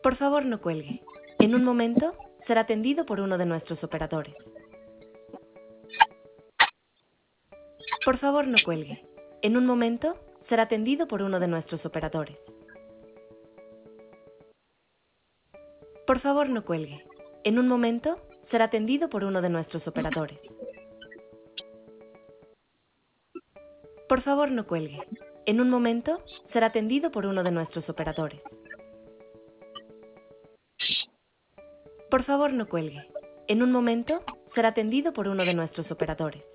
Por favor, no cuelgue. En un momento, será atendido por uno de nuestros operadores. Por favor, no cuelgue. En un momento, será atendido por uno de nuestros operadores. Por favor, no cuelgue. En un momento, será atendido por uno de nuestros operadores. Por favor, no cuelgue. En un momento, será atendido por uno de nuestros operadores. Por favor, no cuelgue. En un momento, será atendido por uno de nuestros operadores.